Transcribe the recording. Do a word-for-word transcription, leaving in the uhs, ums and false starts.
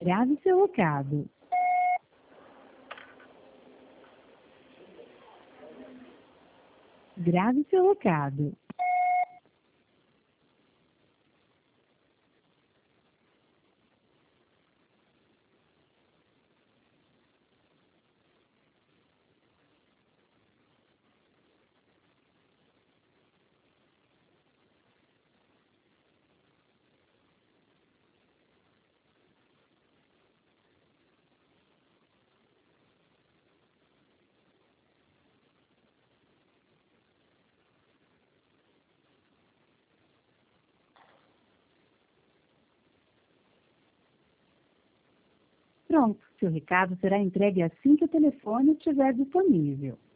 Grave seu recado. Grave seu recado. Pronto, seu recado será entregue assim que o telefone estiver disponível.